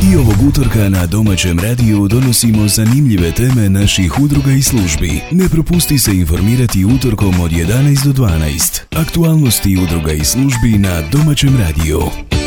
I ovog utorka na domaćem radiju donosimo zanimljive teme naših udruga i službi. Ne propusti se informirati utorkom od 11 do 12. Aktualnosti udruga i službi na domaćem radiju.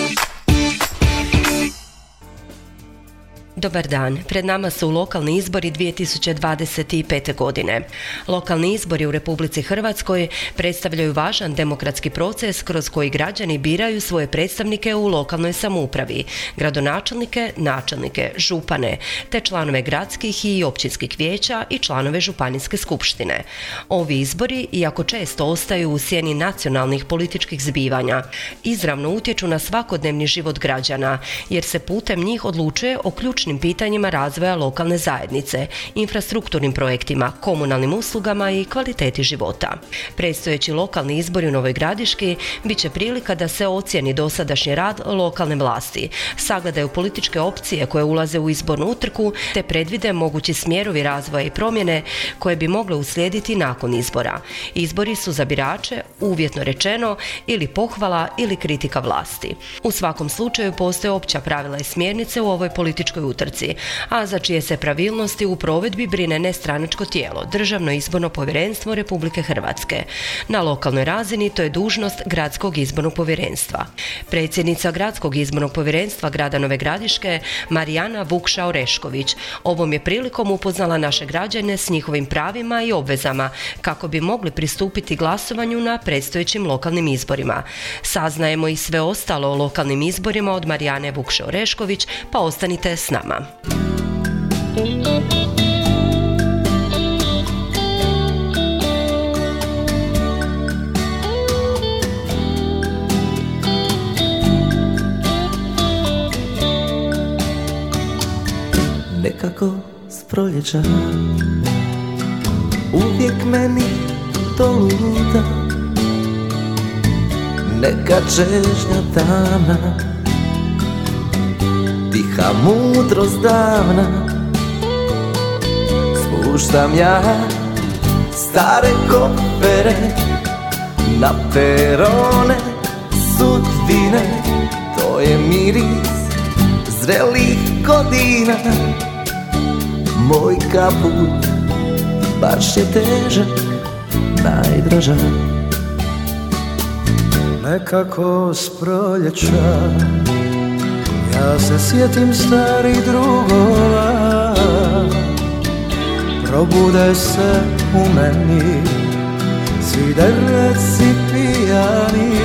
Dobar dan, pred nama su lokalni izbori 2025. godine. Lokalni izbori u Republici Hrvatskoj predstavljaju važan demokratski proces kroz koji građani biraju svoje predstavnike u lokalnoj samoupravi, gradonačelnike, načelnike, župane, te članove gradskih i općinskih vijeća i članove županijske skupštine. Ovi izbori, iako često ostaju u sjeni nacionalnih političkih zbivanja, izravno utječu na svakodnevni život građana, jer se putem njih odlučuje o ključnim pitanjima razvoja lokalne zajednice, infrastrukturnim projektima, komunalnim uslugama i kvaliteti života. Predstojeći lokalni izbori u Novoj Gradiški bit će prilika da se ocijeni dosadašnji rad lokalne vlasti, sagledaju političke opcije koje ulaze u izbornu utrku, te predvide mogući smjerovi razvoja i promjene koje bi mogle uslijediti nakon izbora. Izbori su za birače, uvjetno rečeno, ili pohvala ili kritika vlasti. U svakom slučaju postoje opća pravila i smjernice u ovoj političkoj utrci, a za čije se pravilnosti u provedbi brine nestranačko tijelo, Državno izborno povjerenstvo Republike Hrvatske. Na lokalnoj razini to je dužnost Gradskog izbornog povjerenstva. Predsjednica Gradskog izbornog povjerenstva grada Nove Gradiške, Marijana Vukša-Orešković, ovom je prilikom upoznala naše građane s njihovim pravima i obvezama kako bi mogli pristupiti glasovanju na predstojećim lokalnim izborima. Saznajemo i sve ostalo o lokalnim izborima od Marijane Vukša-Orešković, pa ostanite s nama. Nekako s proljeća uvijek meni doluta neka čežnja tamna, tiha mudrost davna. Spuštam ja stare kofere na perone sudbine, to je miris zrelih godina. Moj kaput baš je težak, najdraža. Nekako s proljeća ja se sjetim starih drugova, probude se u meni svi dereci pijani.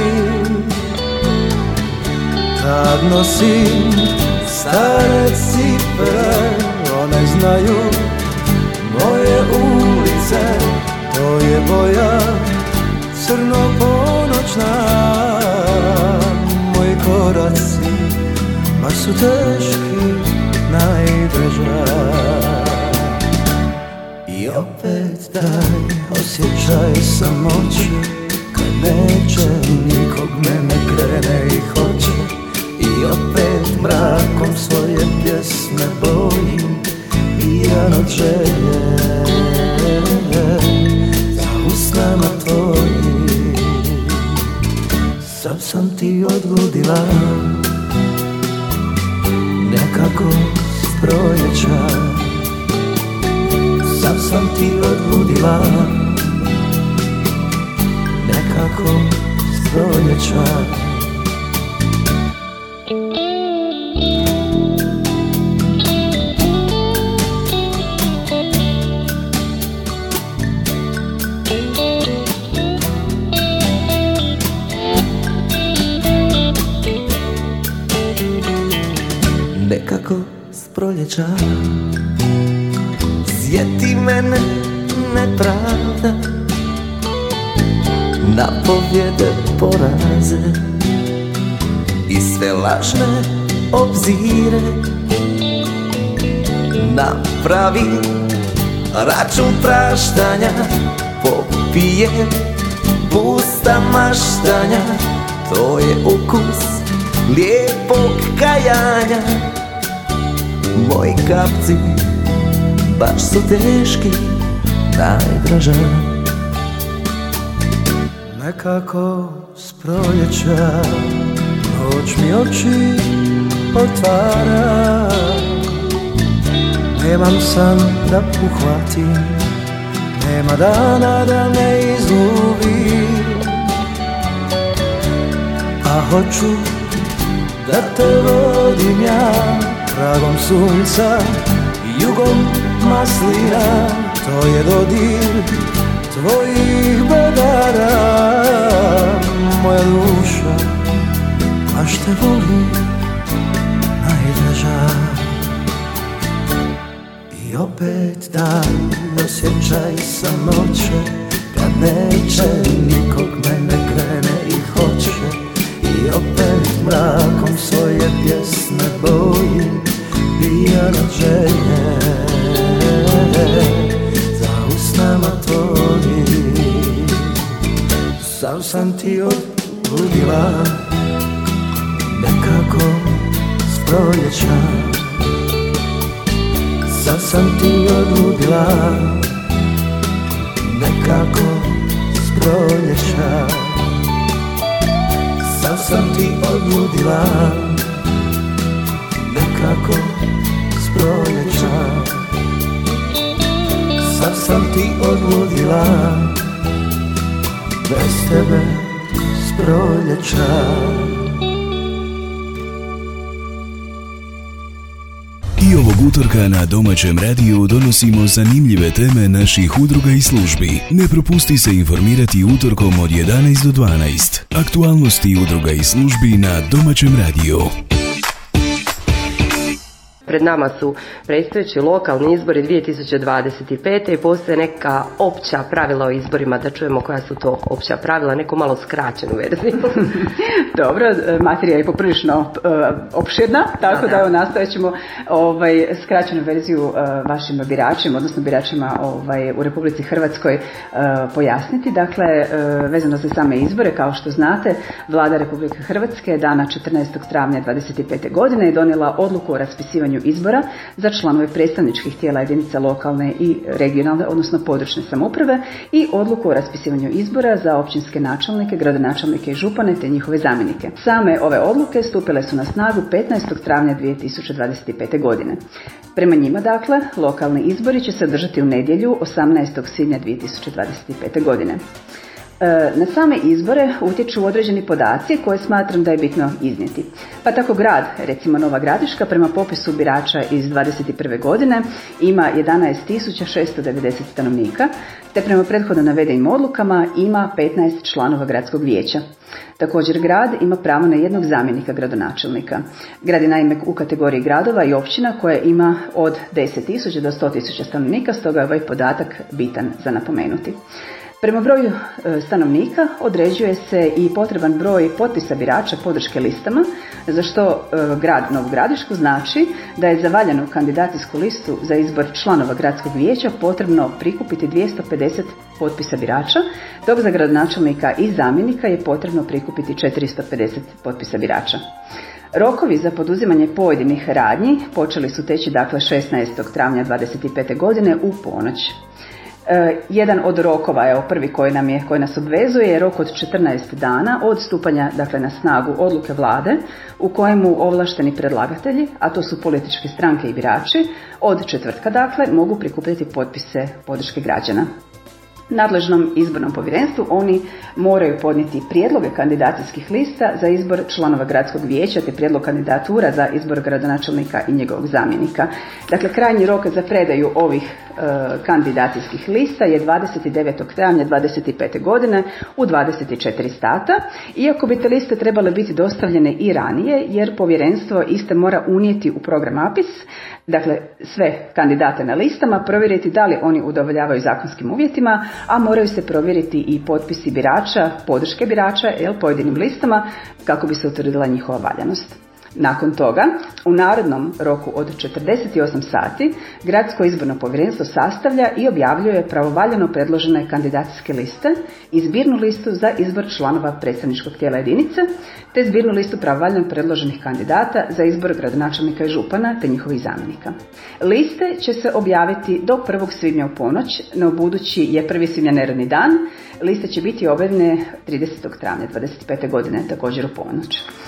Tad nosim stare cipele, one znaju moje ulice, to je boja crno-ponoćna. Moji koraci baš su teški, najdraža. I opet taj osjećaj samoće, kad neće nikog mene krene i hoće. I opet mrakom svoje pjesme bojim, pijan od želje za usnama tvojim. Sav sam ti odludila, nekako s proljeća. Sav sam ti odludila, nekako s proljeća. Nekako s proljeća sjeti mene nepravda, napovjede poraze i sve lažne obzire. Napravi račun praštanja, popije pusta maštanja, to je ukus lijepog kajanja. Moji kapci baš su teški, najdraža. Nekako s proljeća noć mi oči otvara, Nemam san da uhvatim, nema dana da me izgubim, a hoću da te vodim ja tragom sunca, jugom maslina. To je dodir tvojih bedara, moja duša baš te voli najdraža. I opet taj osjećaj samoće, kad neće nikog mene krene i hoće. I opet mrakom svoje pjesme boji, pijan od želje za usnama tvojim. Sam sam ti odludila nekako s proljeća. Sam sam ti odludila nekako s proljeća. Sam sam ti odludila nekako s proljeća. Sam sam ti odludila bez tebe s proljeća. I ovog utorka na domaćem radiju donosimo zanimljive teme naših udruga i službi. Ne propusti se informirati utorkom od 11 do 12. Aktualnosti udruga i službi na domaćem radiju. Pred nama su predstojeći lokalni izbori 2025. i postoje neka opća pravila o izborima, da čujemo koja su to opća pravila, neku malo skraćenu verziju. Dobro, materija je poprilično opširna, tako da nastavit ćemo skraćenu verziju vašim biračima, odnosno biračima u Republici Hrvatskoj pojasniti. Dakle, vezano za same izbore, kao što znate, Vlada Republike Hrvatske dana 14. travnja 2025. godine je donijela odluku o raspisivanju izbora za članove predstavničkih tijela jedinica lokalne i regionalne, odnosno područne samouprave i odluku o raspisivanju izbora za općinske načelnike, gradonačelnike i župane te njihove zamjenike. Same ove odluke stupile su na snagu 15. travnja 2025. godine. Prema njima, dakle, lokalni izbori će se održati u nedjelju 18. svibnja 2025. godine. Na same izbore utječu određeni podaci koje smatram da je bitno iznijeti. Pa tako grad, recimo Nova Gradiška, prema popisu birača iz 2021. godine ima 11.690 stanovnika, te prema prethodno navedenim odlukama ima 15 članova gradskog vijeća. Također grad ima pravo na jednog zamjenika gradonačelnika. Grad je naime u kategoriji gradova i općina koja ima od 10.000 do 100.000 stanovnika, stoga je ovaj podatak bitan za napomenuti. Prema broju stanovnika određuje se i potreban broj potpisa birača podrške listama, za što grad Novu Gradišku znači da je za valjanu kandidacijsku listu za izbor članova gradskog vijeća potrebno prikupiti 250 potpisa birača, dok za gradonačelnika i zamjenika je potrebno prikupiti 450 potpisa birača. Rokovi za poduzimanje pojedinih radnji počeli su teći dakle 16. travnja 2025. godine u ponoć. Jedan od rokova, evo prvi koji nas obvezuje, je rok od 14 dana od stupanja dakle, na snagu odluke vlade u kojemu ovlašteni predlagatelji, a to su političke stranke i birači, od četvrtka dakle mogu prikupljati potpise podrške građana. Nadležnom izbornom povjerenstvu oni moraju podnijeti prijedloge kandidacijskih lista za izbor članova gradskog vijeća te prijedlog kandidatura za izbor gradonačelnika i njegovog zamjenika. Dakle, krajnji rok za predaju ovih kandidacijskih lista je 29. travnja 2025. godine u 24 sata, iako bi te liste trebale biti dostavljene i ranije jer povjerenstvo iste mora unijeti u program APIS, dakle sve kandidate na listama, provjeriti da li oni udovoljavaju zakonskim uvjetima, a moraju se provjeriti i potpisi birača, podrške birača pojedinim listama kako bi se utvrdila njihova valjanost. Nakon toga, u narednom roku od 48 sati, Gradsko izborno povjerenstvo sastavlja i objavljuje pravovaljano predložene kandidacijske liste i zbirnu listu za izbor članova predstavničkog tijela jedinice, te zbirnu listu pravovaljano predloženih kandidata za izbor gradonačelnika i župana te njihovih zamjenika. Liste će se objaviti do 1. svibnja u ponoć, no budući je 1. svibnja neradni dan, liste će biti objavljene 30. travnja 2025. godine, također u ponoć.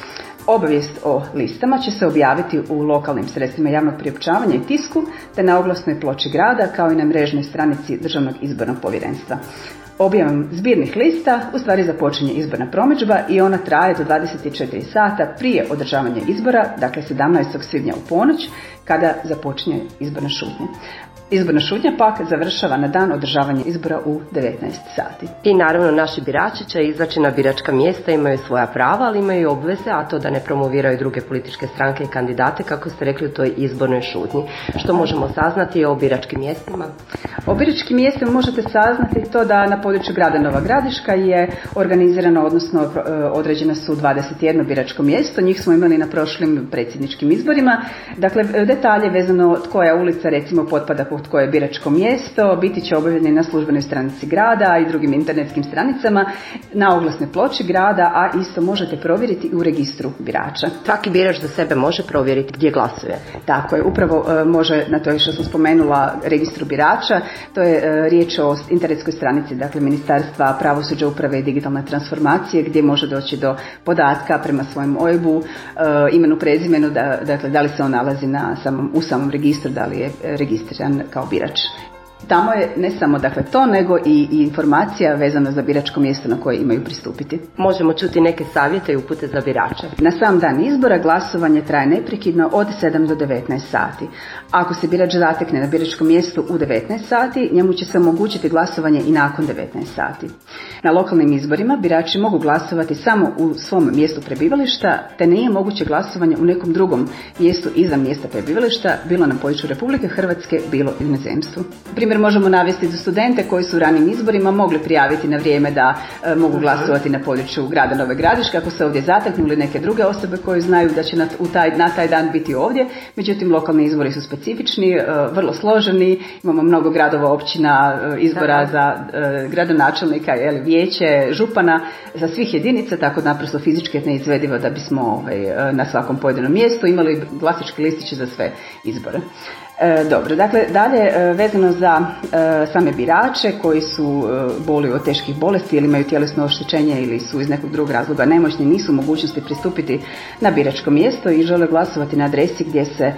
Obavijest o listama će se objaviti u lokalnim sredstvima javnog priopćavanja i tisku, te na oglasnoj ploči grada, kao i na mrežnoj stranici Državnog izbornog povjerenstva. Objavom zbirnih lista u stvari započinje izborna promidžba i ona traje do 24 sata prije održavanja izbora, dakle 17. svibnja u ponoć, kada započinje izborna šutnja. Izborna šutnja pak završava na dan održavanja izbora u 19 sati. I naravno naši birači će izaći na biračka mjesta, imaju svoja prava, ali imaju i obveze, a to da ne promoviraju druge političke stranke i kandidate, kako ste rekli u toj izbornoj šutnji. Što možemo saznati o biračkim mjestima? O biračkim mjestima možete saznati to da na području grada Nova Gradiška je organizirano, odnosno određena su 21 biračko mjesto. Njih smo imali na prošlim predsjedničkim izborima. Dakle, detalje vezano koja ulica recimo potpada pod koje biračko mjesto biti će objavljeni na službenoj stranici grada i drugim internetskim stranicama, na oglasnoj ploči grada, a isto možete provjeriti i u registru birača. Svaki birač za sebe može provjeriti gdje glasuje. Tako je, upravo može na to što sam spomenula registru birača. To je riječ o internetskoj stranici, dakle Ministarstva pravosuđa, uprave i digitalne transformacije, gdje može doći do podatka prema svojem OIB-u, imenu, prezimenu, dakle da li se on nalazi u samom registru, da li je registriran kao birač. Tamo je ne samo dakle to, nego i informacija vezana za biračko mjesto na koje imaju pristupiti. Možemo čuti neke savjete i upute za birače. Na sam dan izbora glasovanje traje neprekidno od 7 do 19 sati. Ako se birač zatekne na biračkom mjestu u 19 sati, njemu će se omogućiti glasovanje i nakon 19 sati. Na lokalnim izborima birači mogu glasovati samo u svom mjestu prebivališta, te nije moguće glasovanje u nekom drugom mjestu izvan mjesta prebivališta, bilo na području Republike Hrvatske, bilo i u inozemstvu. Primjer možemo navesti za studente koji su u ranim izborima mogli prijaviti na vrijeme da mogu glasovati na području grada Nove Gradiške, ako se ovdje zateknuli neke druge osobe koje znaju da će na taj dan biti ovdje. Međutim, lokalni izbori su specifični, vrlo složeni, imamo mnogo gradova, općina, izbora za gradonačelnika, vijeće, župana, za svih jedinica, tako naprosto fizički je neizvedivo da bismo na svakom pojedinom mjestu imali glasački listiće za sve izbore. Dobro, dakle dalje vezano za same birače koji su boluju od teških bolesti ili imaju tjelesno oštećenje ili su iz nekog drugog razloga nemoćni, nisu u mogućnosti pristupiti na biračko mjesto i žele glasovati na adresi gdje se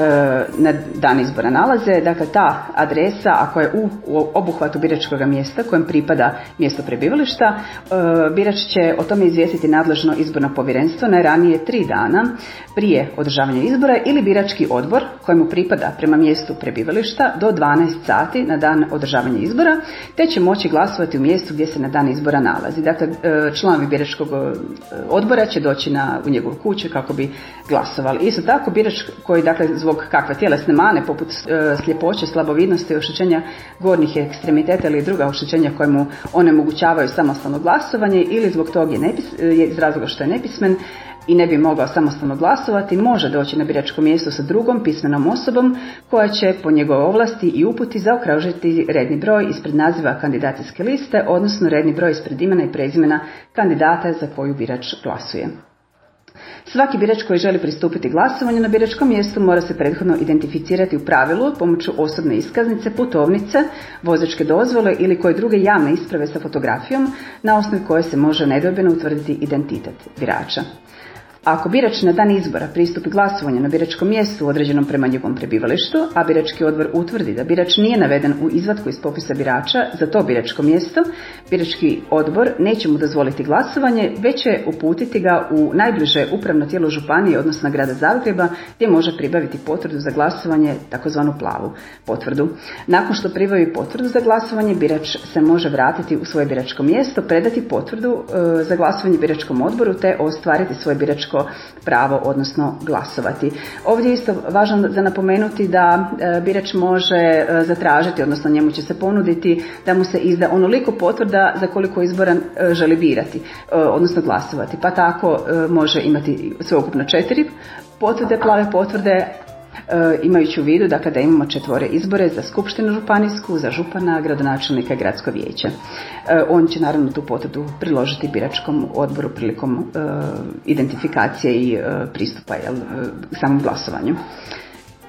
na dan izbora nalaze. Dakle, ta adresa, ako je u obuhvatu biračkog mjesta kojem pripada mjesto prebivališta, birač će o tome izvijestiti nadležno izborno povjerenstvo najranije 3 dana prije održavanja izbora ili birački odbor kojemu pripada prema mjestu prebivališta do 12 sati na dan održavanja izbora, te će moći glasovati u mjestu gdje se na dan izbora nalazi. Dakle, članovi biračkog odbora će doći u njegovu kuću kako bi glasovali. Isto tako, birač koji zbog kakve tjelesne mane poput sljepoće, slabovidnosti, oštećenja gornjih ekstremiteta ili druga oštećenja koje mu onemogućavaju samostalno glasovanje ili zbog toga iz razloga što je nepismen i ne bi mogao samostalno glasovati, može doći na biračko mjesto sa drugom pismenom osobom koja će po njegovoj ovlasti i uputi zaokružiti redni broj ispred naziva kandidacijske liste, odnosno redni broj ispred imena i prezimena kandidata za koju birač glasuje. Svaki birač koji želi pristupiti glasovanju na biračkom mjestu mora se prethodno identificirati u pravilu pomoću osobne iskaznice, putovnice, vozačke dozvole ili koje druge javne isprave sa fotografijom na osnovi koje se može nedvojbeno utvrditi identitet birača. Ako birač na dan izbora pristupi glasovanju na biračkom mjestu određenom prema njegovom prebivalištu, a birački odbor utvrdi da birač nije naveden u izvatku iz popisa birača za to biračko mjesto, birački odbor neće mu dozvoliti glasovanje, već će uputiti ga u najbliže upravno tijelo županije, odnosno grada Zagreba, gdje može pribaviti potvrdu za glasovanje, takozvanu plavu potvrdu. Nakon što pribavi potvrdu za glasovanje, birač se može vratiti u svoje biračko mjesto, predati potvrdu za glasovanje biračkom odboru te ostvariti svoje biračko pravo, odnosno glasovati. Ovdje je isto važno za napomenuti da birač može zatražiti, odnosno njemu će se ponuditi da mu se izda onoliko potvrda za koliko izbora želi birati, odnosno glasovati. Pa tako može imati sveukupno 4 potvrde, plave potvrde, imajući u vidu da imamo 4 izbore za skupštinu županijsku, za župana, gradonačelnika i gradsko vijeće. On će naravno tu potvrdu priložiti biračkom odboru prilikom identifikacije i pristupa samom glasovanju.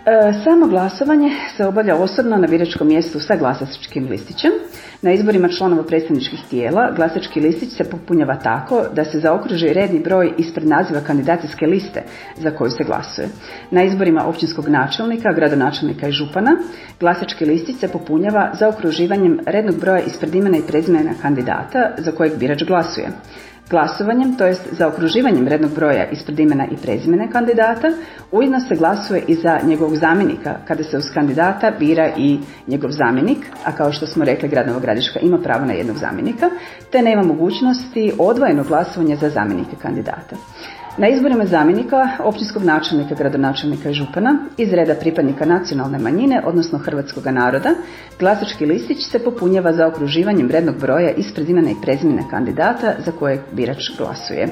Samo glasovanje se obavlja osobno na biračkom mjestu sa glasačkim listićem. Na izborima članova predstavničkih tijela glasački listić se popunjava tako da se zaokruži redni broj ispred naziva kandidacijske liste za koju se glasuje. Na izborima općinskog načelnika, gradonačelnika i župana glasački listić se popunjava zaokruživanjem rednog broja ispred imena i prezimena kandidata za kojeg birač glasuje. Glasovanjem, to jest zaokruživanjem rednog broja ispred imena i prezimena kandidata, ujedno se glasuje i za njegovog zamjenika, kada se uz kandidata bira i njegov zamjenik, a kao što smo rekli, grad Nova Gradiška ima pravo na jednog zamjenika, te nema mogućnosti odvojenog glasovanja za zamjenike kandidata. Na izborima zamjenika, općinskog načelnika, gradonačelnika i župana iz reda pripadnika nacionalne manjine, odnosno hrvatskog naroda, glasački listić se popunjava zaokruživanjem rednog broja ispred imena i prezimena kandidata za kojeg birač glasuje.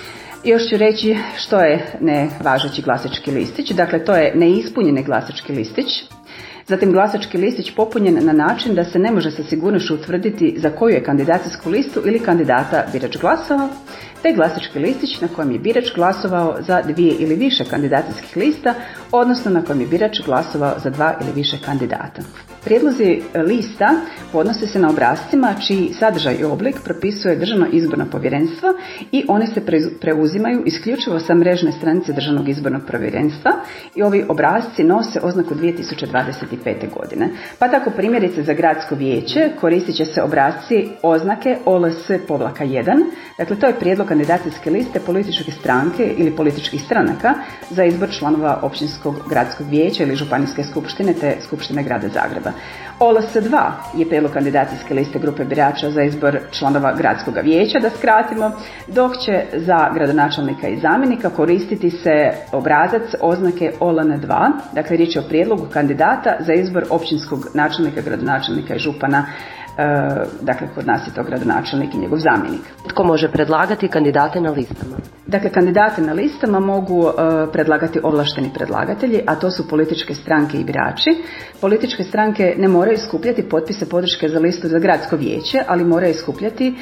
Još ću reći što je nevažeći glasački listić. Dakle, to je neispunjeni glasački listić. Zatim glasački listić popunjen na način da se ne može sa sigurnošću utvrditi za koju je kandidacijsku listu ili kandidata birač glasovao, te glasački listić na kojem je birač glasovao za 2 ili više kandidacijskih lista, odnosno na kojem je birač glasovao za 2 ili više kandidata. Prijedlozi lista podnose se na obrascima čiji sadržaj i oblik propisuje Državno izborno povjerenstvo i oni se preuzimaju isključivo sa mrežne stranice Državnog izbornog povjerenstva i ovi obrasci nose oznaku 2025. godine. Pa tako primjerice za gradsko vijeće koristit će se obrasci oznake OLS-1, dakle to je prijedlog kandidacijske liste političke stranke ili političkih stranaka za izbor članova općinskog gradskog vijeća ili županijske skupštine te skupštine grada Zagreba. OLS-2 je prijedlog kandidacijske liste grupe birača za izbor članova gradskog vijeća, da skratimo, dok će za gradonačelnika i zamjenika koristiti se obrazac oznake OLN-2, dakle riječ je o prijedlogu kandidata za izbor općinskog načelnika, gradonačelnika i župana. Dakle, kod nas je to gradonačelnik i njegov zamjenik. Tko može predlagati kandidate na listama? Dakle, kandidate na listama mogu predlagati ovlašteni predlagatelji, a to su političke stranke i birači. Političke stranke ne moraju skupljati potpise podrške za listu za gradsko vijeće, ali moraju skupljati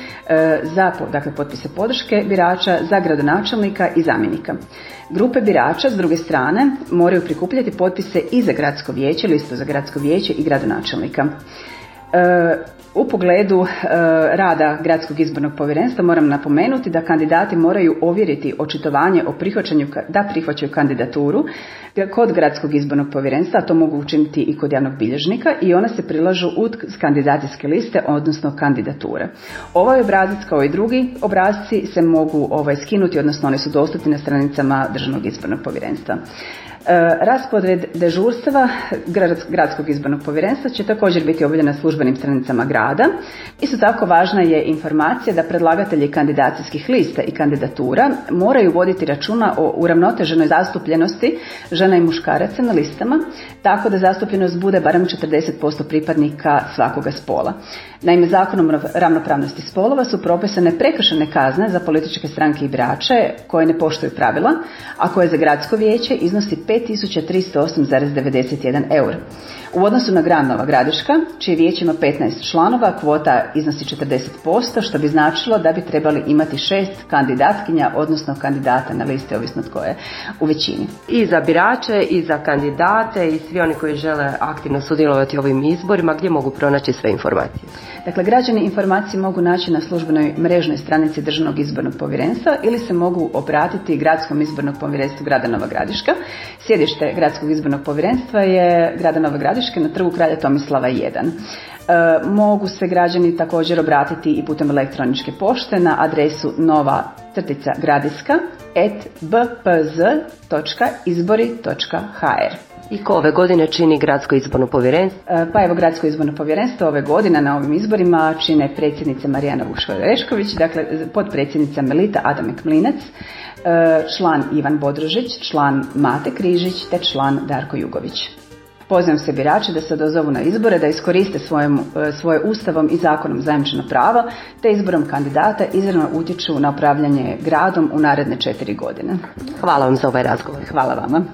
potpise podrške birača za gradonačelnika i zamjenika. Grupe birača, s druge strane, moraju prikupljati potpise i za gradsko vijeće, listu za gradsko vijeće i gradonačelnika. U pogledu rada Gradskog izbornog povjerenstva moram napomenuti da kandidati moraju ovjeriti očitovanje o prihvaćanju, da prihvaćaju kandidaturu kod Gradskog izbornog povjerenstva, a to mogu učiniti i kod javnog bilježnika i ona se prilažu uz kandidacijske liste, odnosno kandidature. Ovaj obrazac kao i drugi obrazci se mogu skinuti, odnosno oni su dostupni na stranicama Državnog izbornog povjerenstva. Raspored dežurstava Gradskog izbornog povjerenstva će također biti objavljen na službenim stranicama grada. Isto tako važna je informacija da predlagatelji kandidacijskih lista i kandidatura moraju voditi računa o uravnoteženoj zastupljenosti žena i muškaraca na listama, tako da zastupljenost bude barem 40% pripadnika svakoga spola. Naime, Zakonom o ravnopravnosti spolova su propisane prekršajne kazne za političke stranke i birače koje ne poštuju pravila, a koje za gradsko vijeće iznosi 5.308,91 eur. U odnosu na grad Nova Gradiška, čije vijeće ima 15 članova, kvota iznosi 40%, što bi značilo da bi trebali imati 6 kandidatkinja, odnosno kandidata na listi, ovisno tko je u većini. I za birače, i za kandidate, i svi oni koji žele aktivno sudjelovati u ovim izborima, gdje mogu pronaći sve informacije? Dakle, građani informacije mogu naći na službenoj mrežnoj stranici Državnog izbornog povjerenstva ili se mogu obratiti Gradskom izbornog povjerenstvu grada Nova Gradiška. Sjedište Gradskog izbornog povjerenstva je grada Nova Gradiške na Trgu kralja Tomislava 1. Mogu se građani također obratiti i putem elektroničke pošte na adresu nova.gradiska@bpz.izbori.hr. I ko ove godine čini Gradsko izborno povjerenstvo? Pa evo, Gradsko izborno povjerenstvo ove godine na ovim izborima čine predsjednica Marijana Vuško-Orešković, dakle potpredsjednica Melita Adamek-Mlinac, član Ivan Bodrožić, član Mate Križić te član Darko Jugović. Pozivam se birače da se odazovu na izbore, da iskoriste svoje ustavom i zakonom zajamčeno pravo, te izborom kandidata izravno utječu na upravljanje gradom u naredne 4 godine. Hvala vam za ovaj razgovor. Hvala vama.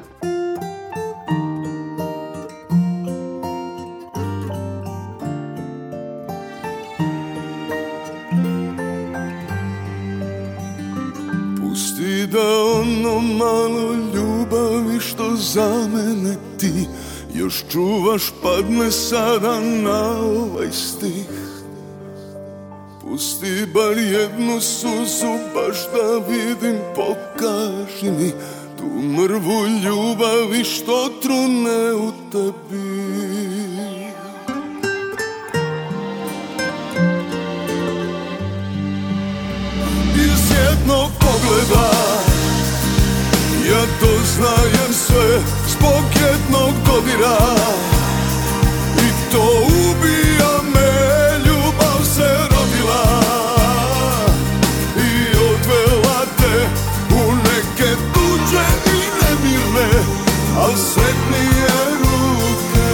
Pusti da ono malo ljubav ljubavi što za mene ti još čuvaš, padne sada na ovaj stih. Pusti bar jednu suzu, baš da vidim, pokaži mi tu mrvu ljubavi što trune u tebi. Iz jednog pogleda ja doznajem sve, zbog jednog dodira, i to ubija me, ljubav se rodila i odvela te u neke tuđe i nemirne, al sretnije ruke.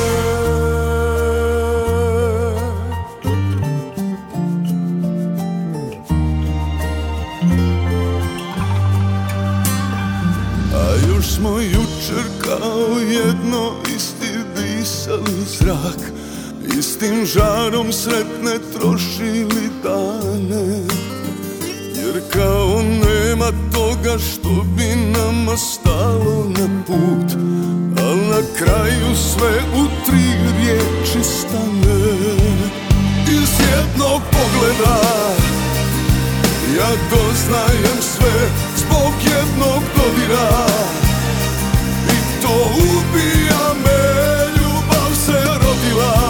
A još smo jučer kao jedno isti disali zrak, istim žarom sretne trošili dane, jer kao nema toga što bi nama stalo na put, al na kraju sve u 3 riječi stane. Iz jednog pogleda ja doznajem sve, zbog jednog dodira, i to ubija me, ljubav se rodila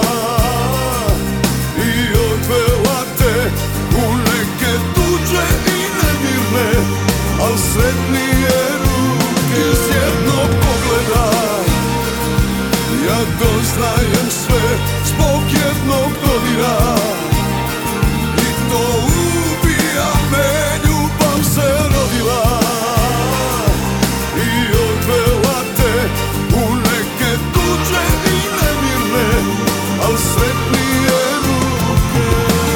i odvela te u neke tuđe i nemirne, al sretnije ruke. Iz jednog pogleda ja doznajem sve, zbog jednog dodira, i to ubija me, ljubav se rodila i odvela te u neke tuđe i nemirne, al sretnije ruke.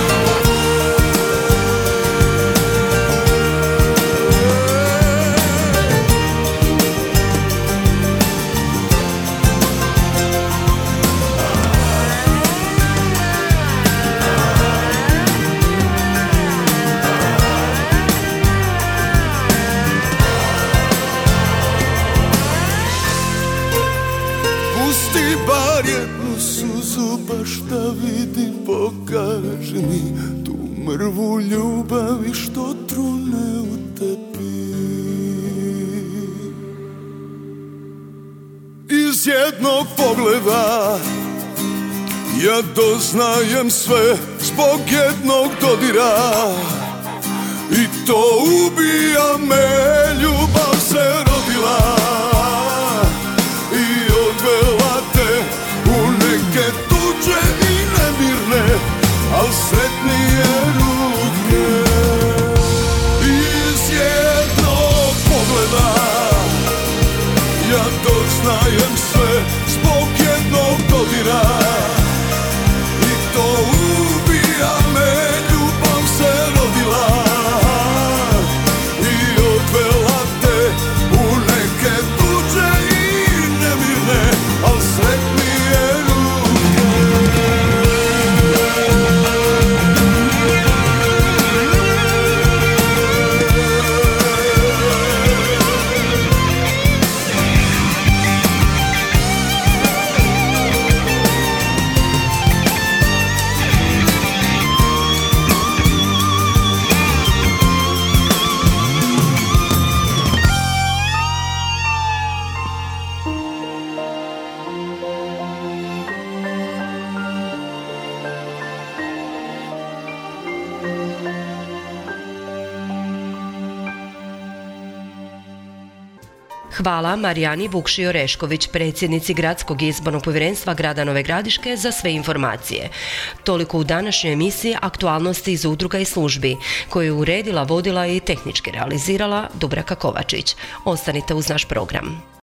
Pusti bar jednu suzu, baš da vidim, pokaži mi tu mrvu ljubavi što trune u tebi. Iz jednog pogleda ja doznajem sve, zbog jednog dodira, i to ubija me, ljubav se rodila i odvela te u neke tuđe i nemirne, al sretnije ruke. Iz jednog pogleda ja doznajem sve, zbog jednog dodira, i to ubija me, ljubav se rodila i odvela te u neke tuđe i nemirne, al sretnije ruke. Hvala Marijani Vukši-Orešković, predsjednici Gradskog izbornog povjerenstva grada Nove Gradiške, za sve informacije. Toliko u današnjoj emisiji Aktualnosti iz udruga i službi, koju je uredila, vodila i tehnički realizirala Dubravka Kovačić. Ostanite uz naš program.